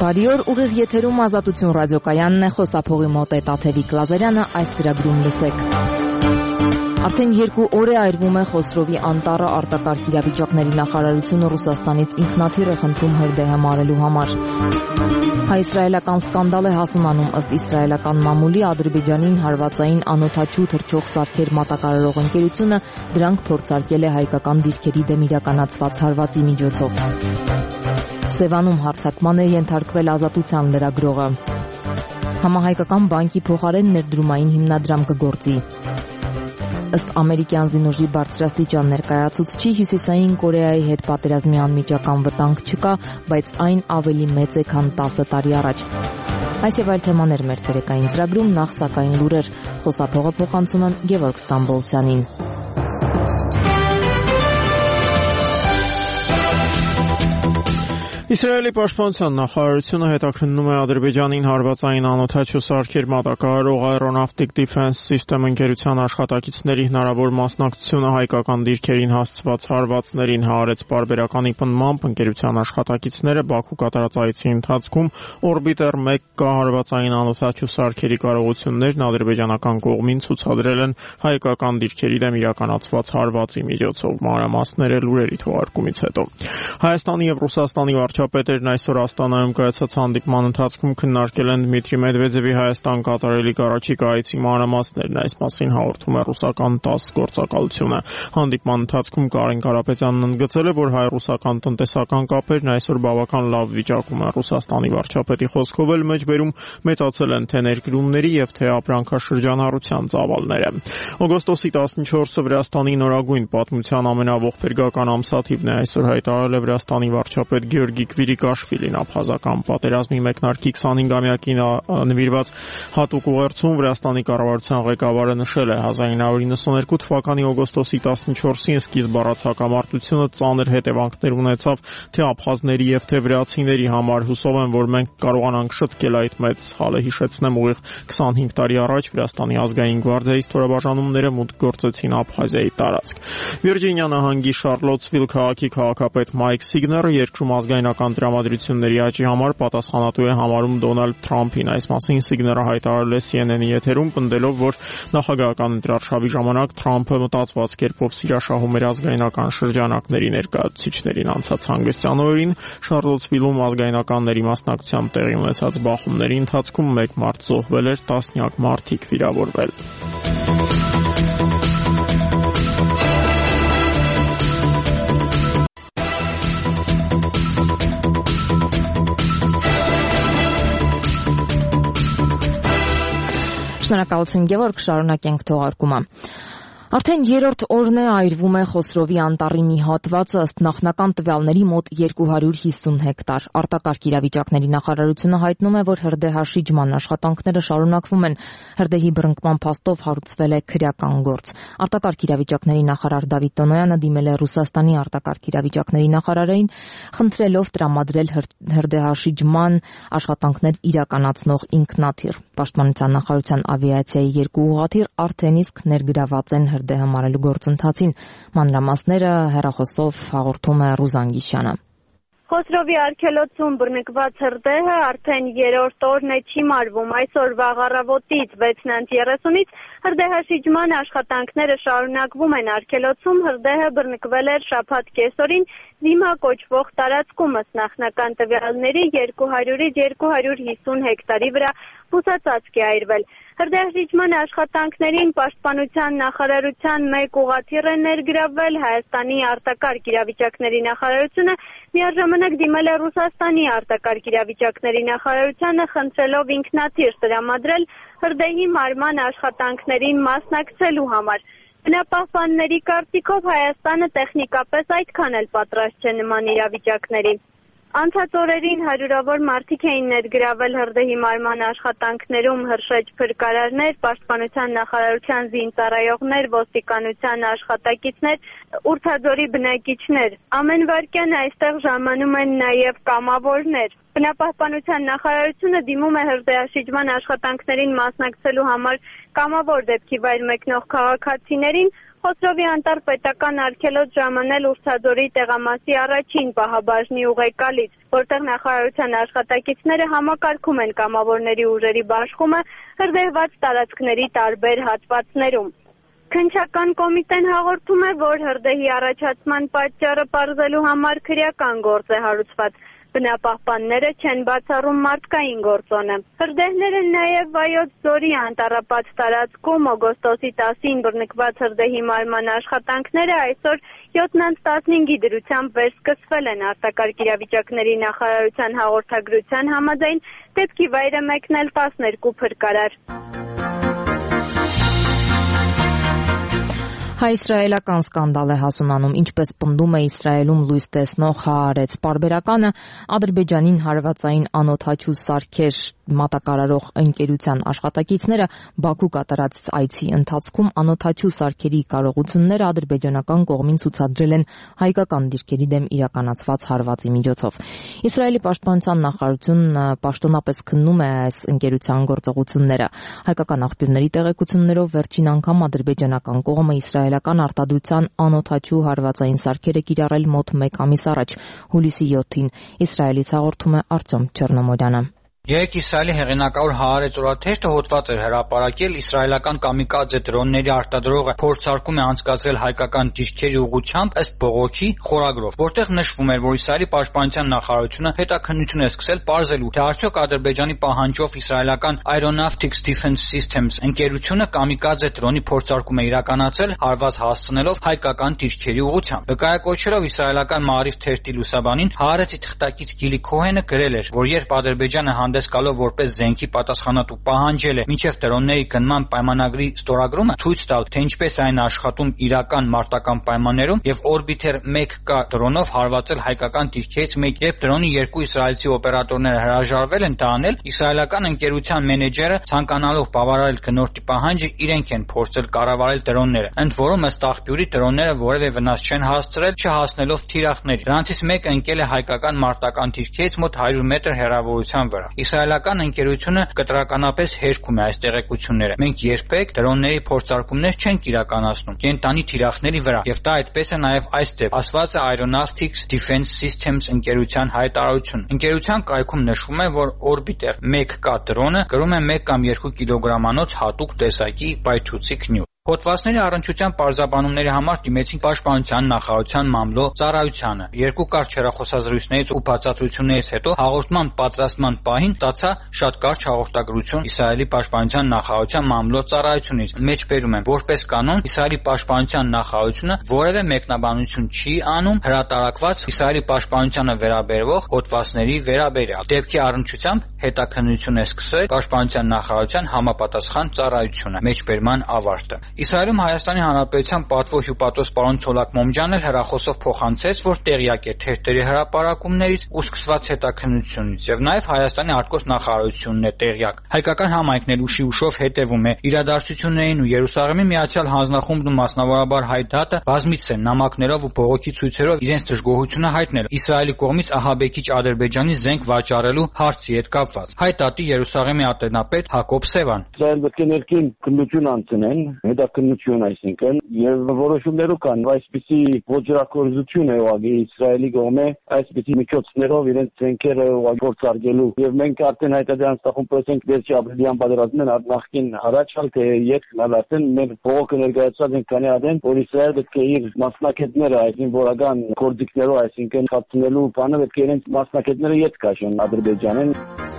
Բարի օր, ուղիղ եթերում Ազատություն ռադիոկայանն է, խոսափողի մոտ է Տաթևիկ Լազարյանը, այս ծրագրում լսեք։ Արդեն 2 օր է այրվում է Խոսրովի անտառը, արտակարգ իրավիճակների նախարարությունը Ռուսաստանից ինքնաթիռ է խնդրում հրդեհը մարելու համար։ Հայ-իսրայելական սկանդալ է հասունանում, ըստ իսրայելական մամուլի Ադրբեջանին հարվածային անօդաչու թռչող սարքեր մատակարարող ընկերությունը դրանք փորձարկել է հայկական դիրքերի դեմ իրականացված հարվածի միջոցով։ Սևանում հարձակման է ենթարկվել Ազատության լրագրողը։ Համահայկական բանկի փոխարեն ներդրումային հիմնադրամ կգործի։ Ըստ ամերիկյան զինուժի բարձրաստիճան ներկայացուցչի Հյուսիսային Կորեայի հետ պատերազմի անմիջական վտանգ չկա, բայց այն ավելի մեծ է, քան 10 տարի առաջ։ Այս եւ այլ թեմաներ մեր ցերեկային ծրագրում, նախ սակայն լուրեր, խոսափողը փոխանցում եմ Գևորգ Ստամբոլցյանին։ Իսրայելի պաշտպանության նախարարությունը հետաքննում է Ադրբեջանին հարվածային անօդաչու սարքեր մատակարարող Aeronautic Defense System ընկերության աշխատակիցների հնարավոր մասնակցությունը հայկական դիրքերին հասցված հարվածներին հաղարեց պարբերականի պնդմամբ ընկերության աշխատակիցները Բաքու կատարած այցի ընթացքում Orbiter 1K հարվածային անօդաչու սարքերի կարողություններն ադրբեջանական կողմին ցուցադրել են հայկական դիրքերի դեմ իրականացված հարվածի միջոցով։ Մանրամասները լուրերի թողարկումից հետո Հայաստանի եւ Ռուսաստանի վարչապետերն այսօր Աստանայում կայացած հանդիպման ընթացքում քննարկել են Դմիտրի Մեդվեդևի Հայաստան կատարելիք առաջիկա այցի մանրամասներն, այս մասին հաղորդում է ռուսական ՏԱՍՍ գործակալությունը։ Հանդիպման ընթացքում Կարեն Կարապետյանն ընդգծել է, որ հայ-ռուսական տնտեսական կապերն այսօր բավական լավ վիճակում են։ Ռուսաստանի վարչապետի խոսքով էլ մեջբերում մեծացել են թե ներկրումների եւ թե ապրանքաշրջանառության ծավալները։ Օգոստոսի 14-ը Վրաստանի նորագույն պատմության ամենաողբերգական ամսաթիվն է, այսօր հայտարարել է Վրաստանի վարչապետ Գեորգի Քվիրիկաշվիլին ապհազական պատերազմի մեկնարկի 25-ամյակին նվիրված հատուկ ուղերձում Վրաստանի կառավարության ղեկավարը նշել է 1992 թվականի օգոստոսի 14-ին սկիզբ առած հակամարտությունը ծանր հետևանքներ ունեցավ թե աբխազների եւ թե վրացիների համար։ Հուսով եմ, որ մենք կարողանանք շտկել այդ մեծ սխալը, հիշեցնեմ, ուղիղ 25 տարի առաջ Վրաստանի ազգային գվարդիայի ստորաբաժանումները մուտք գործեցին Աբխազիայի տարածք։ Վիրջինիա նահանգի Շարլոտսվիլ քաղաքի քաղաքապետ Մայք Սիգները երկրում ազգայնական տրամադրությունների աճի համար պատասխանատու է համարում Դոնալդ Թրամփին։ Այս մասին Սիգները հայտարարել է CNN-ի եթերում, պնդելով, որ նախագահական ընտրարշավի ժամանակ Թրամփը մտածված կերպով սիրաշահում էր ազգայնական շրջանակների ներկայացուցիչներին։ Անցած հանգստյան օրերին Շարլոտսվիլում ազգայնականների մասնակցությամբ տեղի ունեցած բախումների ընթացքում 1 մարդ զոհվել էր, տասնյակ մարդիկ վիրավորվել։ Շնորհակալություն Գևորգ, շարունակենք թողարկումը։ Արդեն 3-րդ օրն է այրվում է Խոսրովի անտառի մի հատվածը, ըստ նախնական տվյալների մոտ 250 հեկտար։ Արտակարգ իրավիճակների նախարարությունը հայտնում է, որ հրդեհաշիջման աշխատանքները շարունակվում են։ Հրդեհի բռնկման փաստով հարուցվել է քրեական գործ։ Արտակարգ իրավիճակների նախարար Դավիթ Տոնոյանը դիմել է Ռուսաստանի արտակարգ իրավիճակների նախարարին, խնդրելով տրամադրել հրդեհաշիջման աշխատանքներ իրականացնող ինքնաթիռ։ Պաշտպանության նախարարության ավիացիայի 2 ուղղաթիռ արդեն իսկ ներգրաված են հրդեհը մարելու գործընթացին։ Մանրամասները հեռախոսով հաղորդում է Ռուզան Գիշյանը։ Խոսրովի արգելոցում բռնկված հրդեհը արդեն 3-րդ օրն է չի մարվում։ Այսօր վաղ առավոտից 6:30-ից հրդեհաշիջման աշխատանքները շարունակվում են։ Արգելոցում հրդեհը բռնկվել էր շաբաթ կեսօրին Զիմա կոչվող տարածքում, ըստ նախնական տվյալների 200-ից 250 հեկտարի վրա բուսածածկ է այրվել։ Հրդեհաշիջման աշխատանքներին պաշտպանության նախարարության 1 ուղղաթիռ է ներգրավվել։ Հայաստանի արտակարգ իրավիճակների նախարարությունը միաժամանակ դիմել է Ռուսաստանի արտակարգ իրավիճակների նախարարությանը, խնդրելով ինքնաթիռ տրամադրել հրդեհի մարման աշխատանքներին մասնակցելու համար։ Բնապահպանների կարծիքով Հայաստանը տեխնիկապես այդքան էլ պատրաստ չէ նման իրավիճակների։ Անցած օրերին հարյուրավոր մարդիկ էին ներգրավել հրդեհի մարման աշխատանքներում, հրշեջ փրկարարներ, պաշտպանության նախարարության զինծառայողներ, ոստիկանության աշխատակիցներ, ուրթաձորի բնակիչներ։ Ամեն վայրկյան այստեղ ժամանում են նաև կամավորներ։ Բնապահպանության նախարարությունը դիմում է հրդեհաշիջման աշխատանքներին մասնակցելու համար կամավոր դեպքի վայր մեկնող քաղաքացիներին, Խոսրովի անտառ պետական արգելոց ժամանել Ուրցաձորի տեղամասի առաջին պահաբաժնի ուղեկալից, որտեղ նախարարության աշխատակիցները համակարգում են կամավորների ուժերի բաշխումը հրդեհված տարածքների տարբեր հատվածներում։ Քննչական կոմիտեն հաղորդում է, որ հրդեհի առաջացման պատճառը պարզելու համար քրեական գործ է հարուցված։ Բնապահպանները չեն բացառում մարդկային գործոնը։ Հրդեհները նաև Վայոց ձորի անտառապատ տարածքում օգոստոսի 10-ին բռնկված հրդեհի մարման աշխատանքները այսօր 7:15-ի դրությամբ վերսկսվել են արտակարգ իրավիճակների նախարարության հաղորդագրության համաձայն դեպքի վայր է մեկնել 12 փրկարար։ Հայ-իսրայելական սկանդալ է հասունանում, ինչպես պնդում է Իսրայելում լույս տեսնող Հաարեց պարբերականը, Ադրբեջանին հարվածային անօդաչու սարքեր մատակարարող ընկերության աշխատակիցները Բաքու կատարած այցի ընթացքում անօդաչու սարքերի կարողությունները ադրբեջանական կողմին ցուցադրել են հայկական դիրքերի դեմ իրականացված հարվածի միջոցով։ Իսրայելի պաշտպանության նախարարությունն պաշտոնապես քննում է այս ընկերության գործողությունները։ Հայկական աղբյուրների տեղեկություններով վերջին անգամ ադրբեջանական կողմը իսրայելական արտադրության անօդաչու հարվածային սարքեր է կիրառել մոտ 1 ամիս առաջ, հուլիսի 7-ին։ Իսրայելից հաղորդում է Արտյոմ Չեռնոմորյանը։ Երեկ Իսրայելի հեղինակավոր Հաարեց օրաթերթը հոդված էր հրապարակել իսրայելական կամիկաձե դրոնների արտադրողը փորձարկում է անցկացրել հայկական դիրքերի ուղղությամբ ըստ բողոքի խորագրով, որտեղ նշվում էր, որ Իսրայելի պաշտպանության նախարարությունը հետաքննություն է սկսել պարզելու, թե արդյոք Ադրբեջանի պահանջով իսրայելական Aeronautics Defense Systems ընկերությունը կամիկաձե դրոնի փորձարկում է իրականացրել հարված հասցնելով հայկական դիրքերի ուղղությամբ։ Վկայակոչելով իսրայելական Maariv թերթի լուսաբանին Հաարեցի թղթակից Գիլի Քոհենը գրել էր, որ երբ Ադրբեջանը հանդես գալով որպես զենքի պատասխանատու պահանջել է մինչև դրոնների գնման պայմանագրի ստորագրումը ցույց տալ, թե ինչպես այն աշխատում իրական մարտական պայմաններում եւ Orbiter 1K դրոնով հարվածել հայկական դիրքերից մեկ, երբ դրոնի երկու իսրայելցի օպերատորները հրաժարվել են դա անել, իսրայելական ընկերության մենեջերը ցանկանալով բավարարել գնորդի պահանջը իրենք են փորձել կառավարել դրոնները, ընդ որում ըստ աղբյուրի դրոնները որևէ վնաս չեն հասցրել, չհասնելով թիրախների։ Նրանցից մեկը ընկել է հայկական մարտական դիրքերից մոտ 100 մետր հեռավորության վրա։ Իսրայելական ընկերությունը կտրականապես հերքում է այս տեղեկությունները։ Մենք երբեք դրոնների փորձարկումներ չենք իրականացնում կենտանի թիրախների վրա, եւ դա այդպես է նաեւ այս դեպքում, ասված է Aeronautics Defense Systems ընկերության հայտարարություն։ Ընկերության կայքում նշվում է, որ Orbiter 1K դրոնը կրում է 1 կամ 2 կիլոգրամանոց հատուկ տեսակի պայթուցիկ նյութ։ Հոդվածների առնչության պարզաբանումների համար դիմեցին պաշտպանության նախարարության մամլո ծառայությանը։ Երկու կարճ հեռախոսազրույցներից ու բացատրություններից հետո հաղորդման պատրաստման պահին ստացա շատ կարճ հաղորդագրություն Իսրայելի պաշտպանության նախարարության մամլո ծառայությունից։ Մեջբերում եմ, որպես կանոն Իսրայելի պաշտպանության նախարարությունը որևէ մեկնաբանություն չի անում հրատարակված Իսրայելի պաշտպանությանը վերաբերող հոդվածների վերաբերյալ։ Դեպքի առնչությամբ հետաքննություն է սկսել պաշտպանության նախարարության համապատասխան ծառայությունը։ Մեջբերման ավարտը։ Իսրայելում Հայաստանի Հանրապետության պատվո հյուպատոս պարոն Ցոլակ Մոմջանն էլ հեռախոսով փոխանցեց, որ տեղյակ է թերթերի հրապարակումներից ու սկսված հետաքննությունից, եւ նաեւ Հայաստանի արտգործնախարարությունն է տեղյակ։ Հայկական համայնքն էլ ուշի ուշով հետևում է իրադարձություններին ու Երուսաղեմի Միացյալ Հանձնախումբն ու մասնավորաբար Հայ դատը բազմիցս են նամակներով ու բողոքի ցույցերով իրենց դժգոհությունը հայտնել Իսրայելի կողմից ահաբեկիչ Ադրբեջանի զենք վաճառելու հարցի հետ կապված։ Հայ դատի Երուսաղեմի ատենապետ Հակոբ Սևան։ Իսրայել պետք է ներքին քննություն անցնեն, հետաքննություն այսինքն, եւ որոշումներով կան, այսպիսի ոչրակորզություն է ուղղակի Իսրայելի կողմը այսպիսի միջոցներով իրենց զենքերը գործարկելու եւ մենք արդեն հայտարարության ստախումպես ենք վերջի ապրիլյան պատերազմն նախքին առաջալ թե երկնալ արդեն մեր բողոքը ներկայացած ենք քանի արդեն որ Իսրայել պետք է իր մասնակիցները այսին որական կորձիկներով այսինքն խախտելու բանը պետք է իրենց մասնակիցները ետ կաշեն Ադրբեջանին։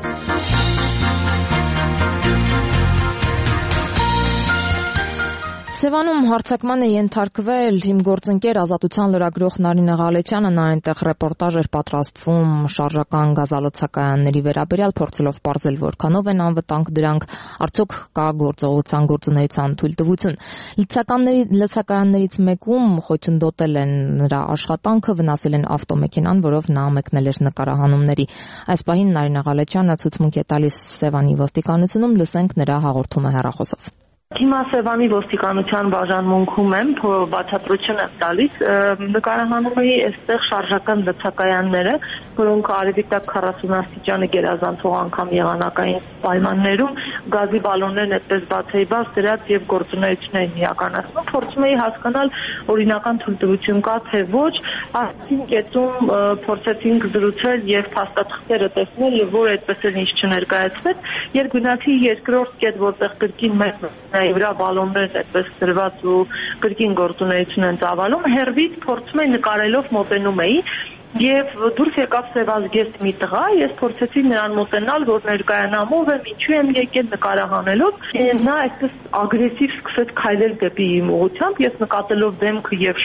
Սևանում հարձակման է ենթարկվել իմ գործընկեր Ազատության լրագրող Նարինե Ղալեչյանը, նա այնտեղ ռեպորտաժ էր պատրաստվում շարժական գազալցակայանների վերաբերյալ, փորձելով պարզել որքանով են անվտանգ դրանք, արդյոք կա գործողության գործունեության թույլտվություն։ Լցակայաններից մեկում խոչընդոտել են նրա աշխատանքը, վնասել են ավտոմեքենան, որով նա մեկնել էր նկարահանումների։ Այս պահին Նարինե Ղալեչյանը ցուցմունք է տալիս Սևանի ոստիկանությունում, լսենք նրա հաղորդումը հեռախոսով։ Հիմա Սևանի ոստիկանության բաժանմունքում եմ, բացատրություն եմ տալիս, նկարահանում էի այստեղ շարժական լցակայանները, որոնք արևիկտակ 40 աստիճանը գերազանցող անգամ եղանակային պայմաններում գազի բալոններն այդպես բացեի բաց դրած եւ գործունեություններ իրականացնում, փորձում էի հասկանալ օրինական թույլտվություն կա թե ոչ, այսին կետում փորձեցինք զրուցել եւ փաստաթղթերը տեսնել եւ որ այդպես էլ ինչ չներկայացվեց, երբ գնացի երկրորդ կետ, որտեղ կրկին մեծ վրա բալոններն այդպես դրված ու կրկին գործունեություն են ծավալում, հերվից փորձում էի նկարելով մոտենում էի Եվ դուրս եկավ սևազգեստ մի տղա, ես փորձեցի նրան մոտենալ, որ ներկայանամ ով եմ, ինչու եմ եկել նկարահանելով, նա այսպես ագրեսիվ սկսեց քայլել դեպի իմ ուղղությամբ, ես նկատելով դեմքը եւ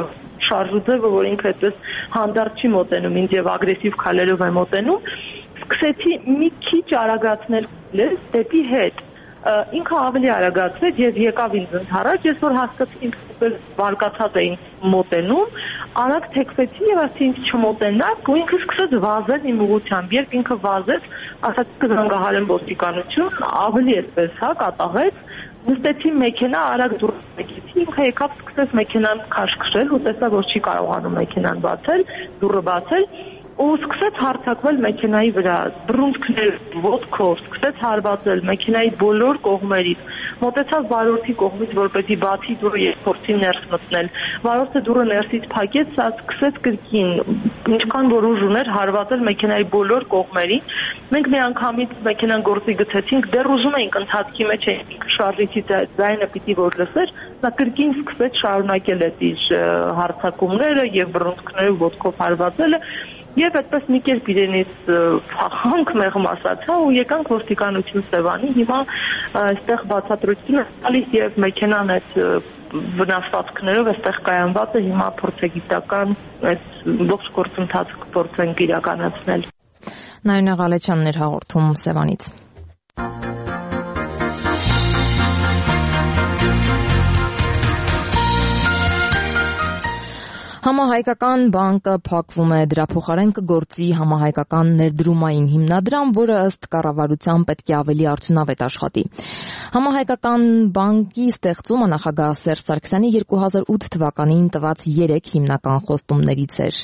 շարժուձևը, որ ինքը այդպես հանդարտ չի մոտենում ինձ եւ ագրեսիվ քայլերով է մոտենում, սկսեցի մի քիչ արագացնել դեպի հետ։ Ինքը ավելի արագացրեց եւ եկավ ինձ ընդառաջ, ես որ հասկացի ինքը վարկացած է ինձ մոտենում, արագ թեքվեցի եւ ասի ինձ չմոտենաք, ու ինքը սկսեց վազել իմ ուղղությամբ, երբ ինքը վազեց, ասաց կզանգահարեմ ոստիկանություն, ավելի էսպես կատաղեց, նստեցի մեքենա, արագ դուրս եկեցի, ինքը եկավ սկսեց մեքենան քաշքշել ու տեսա որ չի կարողանում մեքենան բացել, դուռը բացել ու սկսեց հարձակվել մեքենայի վրա, բռունցքներ ոտքով, սկսեց հարվածել մեքենայի բոլոր կողմերից, մոտեցավ վարորդի կողմից, որպեսզի բացի դուռը եւ փորձի ներս մտնել։ Վարորդը դուռը ներսից փակեց, սա սկսեց կրկին, ինչքան որ ուժ ուներ, հարվածել մեքենայի բոլոր կողմերին։ Մենք մի անգամից մեքենան գործի գցեցինք, դեռ ուզում էինք ընթացքի մեջ էինք, շարժիչի ձայնը պիտի որ լսեր, նա կրկին սկսեց շարունակել այդ իր հարձակումները եւ բռունցքներով ոտքով հարվածելը։ Եվ այդպես մի կերպ իրենից փախանք մեղմ ասացա ու եկանք ոստիկանություն Սևանի, հիմա այստեղ բացատրություն է տալիս եւ մեքենան այդ վնասվածքներով այստեղ կայանված է, հիմա փորձագիտական այդ ողջ գործընթացը փորձենք իրականացնել։ Նայնա Ղալեչյանն էր հաղորդում Սևանից։ Համահայկական բանկը փակվում է, դրա փոխարեն կգործի համահայկական ներդրումային հիմնադրամ, որը ըստ կառավարության պետք է ավելի արդյունավետ աշխատի։ Համահայկական բանկի ստեղծումը նախագահ Սերժ Սարգսյանի 2008 թվականին տված 3 հիմնական խոստումներից էր։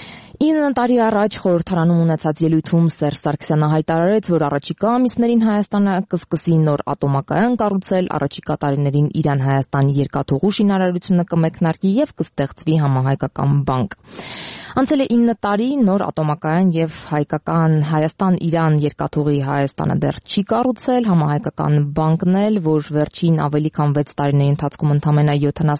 9 տարի առաջ խորհրդարանում ունեցած ելույթում Սերժ Սարգսյանը հայտարարեց, որ առաջիկա ամիսներին Հայաստանը կսկսի նոր ատոմակայան կառուցել, առաջիկա տարիներին Իրան-Հայաստան երկաթուղու շինարարությունը կմեկնարկի եւ կստեղծվի համահայկական բանկ։ Անցել է 9 տարի, նոր ատոմակայան եւ Հայաստան-Իրան երկաթուղի Հայաստանը դեռ չի կառուցել, համահայկական բանկն էլ, որ վերջին ավելի քան 6 տարիների ընթացքում ընդամենը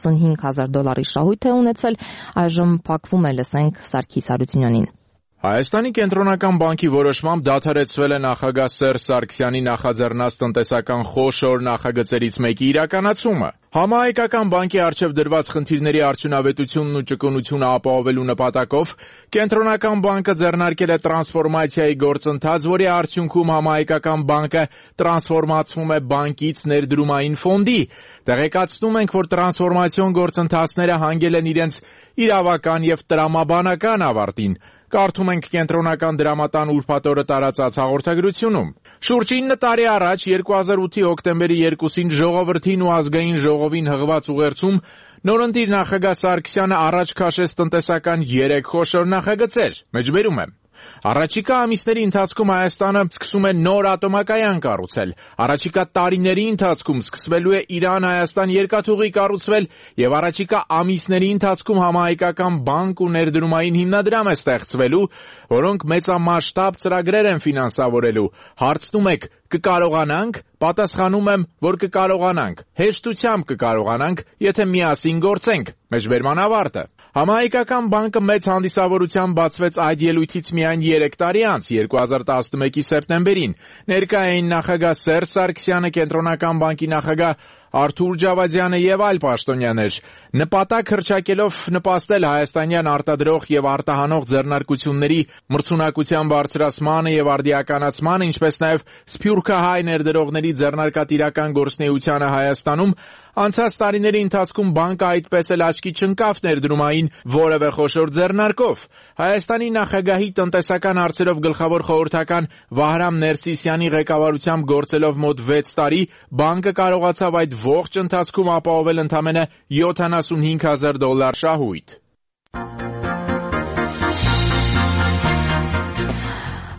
$75,000 շահույթ է ունեցել, այժմ փակվում է, լսենք Սարգիս Հարությունյանին։ Հայաստանի կենտրոնական բանկի որոշմամբ դադարեցվել է նախագահ Սերժ Սարգսյանի նախաձեռնած տնտեսական խոշոր նախագծերից մեկի իրականացումը։ Համահայկական բանկի առջև դրված խնդիրների արդյունավետությունն ու ճկունությունը ապահովելու նպատակով կենտրոնական բանկը ձեռնարկել է տրանսֆորմացիայի գործընթաց, որի արդյունքում համահայկական բանկը տրանսֆորմացվում է բանկից ներդրումային ֆոնդի։ Տեղեկացնում ենք, որ տրանսֆորմացիոն գործընթացները հանգել են իրենց իրավական եւ տրամաբանական ավարտին։ Կարդում ենք կենտրոնական դրամատան ուրբաթ օրը տարածած հաղորդագրությունում։ Շուրջ 9 տարի առաջ 2008-ի հոկտեմբերի 2-ին ժողովրդին ու ազգային ժողովին հղված ուղերձում նորընտիր նախագահ Սարգսյանը առաջ քաշեց տնտեսական 3 խոշոր նախագծեր։ Մեջբերում եմ։ Առաջիկա ամիսների ընթացքում Հայաստանը սկսում է նոր ատոմակայան կառուցել։ Առաջիկա տարիների ընթացքում սկսվելու է Իրան-Հայաստան երկաթուղի կառուցվել եւ առաջիկա ամիսների ընթացքում համահայկական բանկ ու ներդրումային հիմնադրամ է ստեղծվելու, որոնք մեծամասշտաբ ծրագրեր են ֆինանսավորելու։ Հարցնում եք՝ կկարողանանք։ Պատասխանում եմ, որ կկարողանանք։ Հեշտությամբ կկարողանանք, եթե միասին գործենք։ Մեջբերման ավարտը։ Համահայկական բանկը մեծ հանդիսավորությամբ բացվեց այդ ելույթից միայն 3 տարի անց, 2011-ի սեպտեմբերին։ Ներկա էին նախագահ Սերժ Սարգսյանը, կենտրոնական բանկի նախագահ Արթուր Ջավադյանը եւ այլ պաշտոնյաներ, նպատակ հռչակելով նպաստել հայաստանյան արտադրող եւ արտահանող ձեռնարկությունների մրցունակության բարձրացմանը եւ արդիականացմանը, ինչպես նաեւ սփյուռքահայ ներդրողների ձեռնարկատիրական գործունեությանը Հայաստանում, անցած տարիների ընթացքում բանկը այդպես էլ աչքի չընկավ ներդրումային որևէ խոշոր ձեռնարկով։ Հայաստանի նախագահի տնտեսական հարցերով գլխավոր խորհրդական Վահրամ Ներսիսյանի ղեկավարությամբ գործելով մոտ 6 տարի, բանկը կարողացավ այդ ողջ ընթացքում ապահովել ընդամենը $75,000 շահույթ։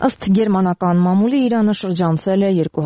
Ըստ գերմանական մամուլի Իրանը շրջանցել է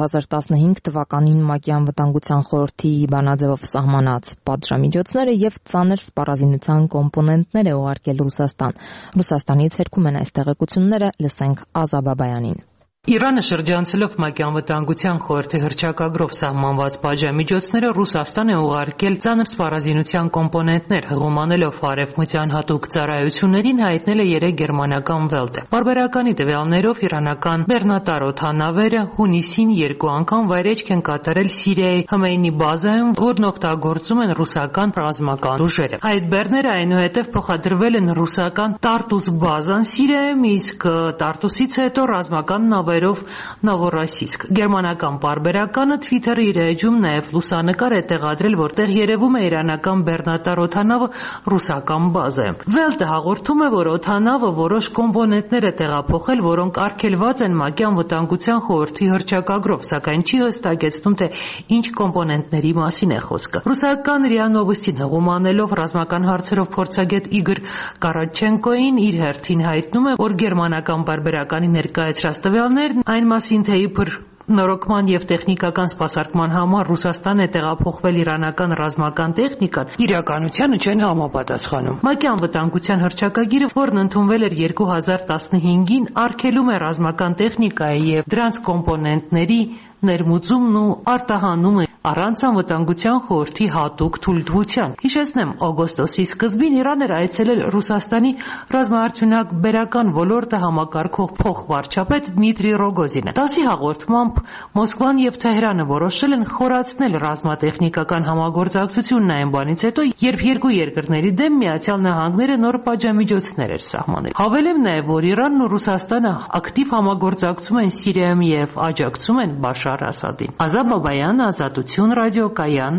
2015 թվականին ՄԱԿ-ի անվտանգության խորհրդի բանաձևով սահմանած պատժամիջոցները եւ ծանր սպառազինության կոմպոնենտներ է ուղարկել Ռուսաստան։ Ռուսաստանից հերքում են այս տեղեկությունները, լսենք Ազա Բաբայանին։ Իրանը շրջանցելով ՄԱԿ-ի անվտանգության խորհրդի հռչակագրով սահմանված պատժամիջոցները Ռուսաստան է ուղարկել ծանր սպառազինության կոմպոնենտներ, հղումանելով արևմտյան հատուկ ծառայություններին, հայտնել է 3 գերմանական Վելտը։ Պարբերականի տվյալներով իրանական Բեռնատար օդանավերը հունիսին 2 անգամ վայրէջք են կատարել Սիրիայի Հմեյնի բազայում, որն օգտագործում են ռուսական ռազմական ուժերը։ Այդ բեռները այնուհետև փոխադրվել են ռուսական Տարտուս բազան Սիրիայում, իսկ Տարտուսից հետո ռազմական նավերով Նովորոսիսկ։ Գերմանական պարբերականը Twitter-ի իր էջում նաև լուսանկար է տեղադրել, որտեղ երևում է իրանական Բեռնատար օդանավը ռուսական բազայում։ Վելտը հաղորդում է, որ օդանավը որոշ կոմպոնենտներ է տեղափոխել, որոնք արգելված են ՄԱԿ-ի անվտանգության խորհրդի հռչակագրով, սակայն չի հստակեցնում, թե ինչ կոմպոնենտների մասին է խոսքը։ Ռուսական ՌԻԱ Նովոստին հղումանելով ռազմական հարցերով փորձագետ Իգոր Կարաչենկոին իր հերթին հայտնում է, որ գերմանական պարբերականի ներկայացրած տվյալներն այն մասին, թե իբր նորոգման եւ տեխնիկական սպասարկման համար Ռուսաստան է տեղափոխվել իրանական ռազմական տեխնիկան, իրականությանը չեն համապատասխանում։ ՄԱԿ-ի անվտանգության հռչակագիրը, որն ընդունվել էր 2015-ին, արգելում է ռազմական տեխնիկայի եւ դրանց կոմպոնենտների ներմուծումն ու արտահանումը առանց անվտանգության խորհրդի հատուկ թույլտվության։ Հիշեցնեմ, օգոստոսի սկզբին Իրան էր այցելել Ռուսաստանի ռազմաարդյունակ բերական ոլորտը համակարգող փոխվարչապետ Դմիտրի Ռոգոզինը։ ՏԱՍ-ի հաղորդմամբ Մոսկվան եւ Թեհրանը որոշել են խորացնել ռազմատեխնիկական համագործակցությունն այն բանից հետո, երբ երկու երկրների դեմ Միացյալ Նահանգները նոր պատժամիջոցներ էր սահմանել։ Հավելեմ նաեւ, որ Իրանն ու Ռուսաստանը ակտիվ համագործակցում են Սիրիայում եւ աջակցում են Բաշար Ասադին։ Ազա Բաբայան, Ազատություն ռադիոկայան։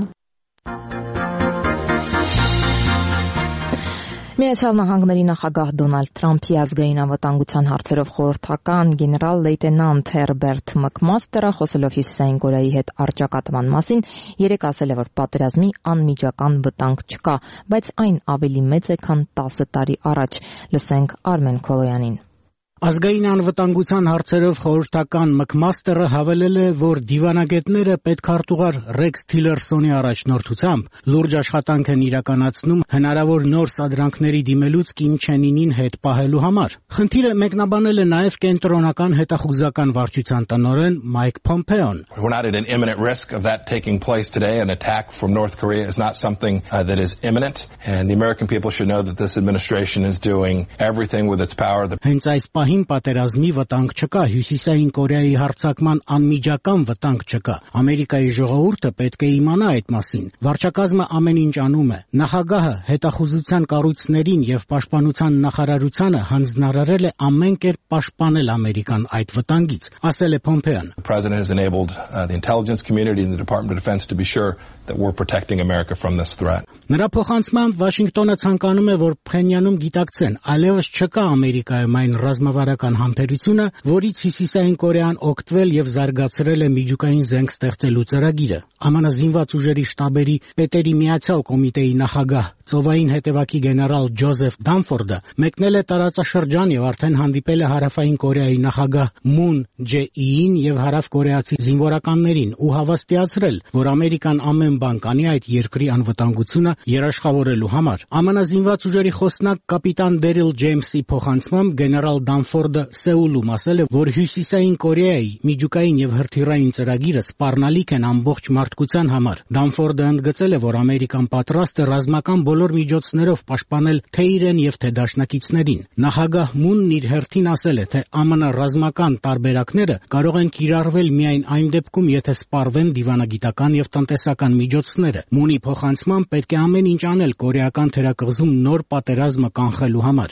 Միացյալ Նահանգների նախագահ Դոնալդ Թրամփի ազգային անվտանգության հարցերով խորհրդական գեներալ-լեյտենանտ Հերբերտ Մակմաստերը, խոսելով Հյուսիսային Կորեայի հետ առճակատման մասին, երեկ ասել է, որ պատերազմի անմիջական վտանգ չկա, բայց այն ավելի մեծ է, քան 10 տարի առաջ։ Լսենք Արմեն Քոլոյանին։ Ազգային անվտանգության հարցերով խորհրդական Մակմաստերը հավելել է, որ դիվանագետները պետքարտուղար Ռեքս Թիլերսոնի առաջնորդությամբ լուրջ աշխատանք են իրականացնում հնարավոր նոր սադրանքների դիմելուց Կիմ Չեն Ինին հետ պահելու համար։ Խնդիրը մեկնաբանել է նաև կենտրոնական հետախուզական վարչության տնօրեն Մայք Փոմպեոն։ We're not at an imminent risk of that taking place today. An attack from North Korea is not something that is imminent, and the American people should know that this administration is doing everything with its power. Հենց այս Հին պատերազմի վտանգ չկա, Հյուսիսային Կորեայի հարձակման անմիջական վտանգ չկա։ Ամերիկայի ժողովուրդը պետք է իմանա այդ մասին։ Վարչակազմը ամեն ինչ անում է։ Նախագահը հետախուզության կառույցներին եւ պաշտպանության նախարարությանը հանձնարարել է ամեն կերպ պաշտպանել Ամերիկան այդ վտանգից, ասել է Փոմպեոն։ The president has enabled the intelligence community and the Department of Defense to be sure that we're protecting America from this threat. Նրա փոխանցմամբ Վաշինգտոնը ցանկանում է, որ Փխենյանում գիտակցեն, այլևս չկա Ամերիկայում այն ռազմավարական համբերությունը, որից Հյուսիսային Կորեան օգտվել եւ զարգացրել է միջուկային զենք ստեղծելու ծրագիրը։ ԱՄՆ զինված ուժերի շտաբերի պետերի միացյալ կոմիտեի նախագահ ծովային հետևակի գեներալ Ջոզեֆ Դանֆորդը մեկնել է տարածաշրջան եւ արդեն հանդիպել է Հարավային Կորեայի նախագահ Մուն Ջե-իին եւ հարավկորեացի զինվորականներին ու հավաստիացրել, որ Ամերիկան ամեն բան կանի այդ երկրի անվտանգությունը երաշխավորելու համար։ ԱՄՆ զինված ուժերի խոսնակ կապիտան Դերիլ Ջեյմսի փոխանցմամբ գեներալ Դանֆորդը Սեուլում ասել է, որ Հյուսիսային Կորեայի միջուկային եւ հրթիռային ծրագիրը սպառնալիք են ամբողջ մարդկության համար։ Դանֆորդը ընդգծել է, որ Ամերիկան պատրաստ է ռազմական բոլոր միջոցներով պաշտպանել թե իրեն եւ թե դաշնակիցներին։ Նախագահ Մունն իր հերթին ասել է, թե ԱՄՆ ռազմական տարբերակները կարող են կիրառվել միայն այն դեպքում, եթե սպառվեն դիվանագիտական եւ տնտեսական միջոցները։ Մունի փոխանցմամբ պետք է ամեն ինչ անել կորեական թերակղզում նոր պատերազմը կանխելու համար։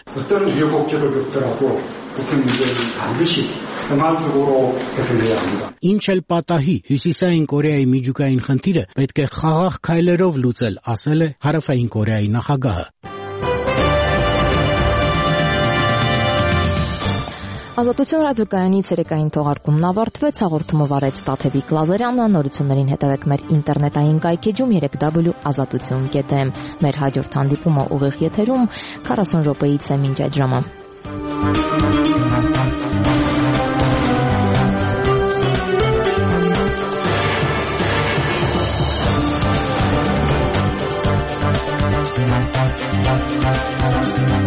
Ինչ էլ պատահի, Հյուսիսային Կորեայի միջուկային խնդիրը պետք է խաղաղ քայլերով լուծել, ասել է Հարավային Կորեայի նախագահը։ Ազատություն ռադիոկայանի ցերեկային թողարկումն ավարտվեց, հաղորդումը վարեց Տաթևիկ Լազարյանը, նորություններին հետևեք մեր ինտերնետային կայքեջում www.azatutun.am։ Մեր հաջորդ հանդիպումը ուղիղ եթերում 40 րոպեից է մինչ այդ ժամը։ Thank you.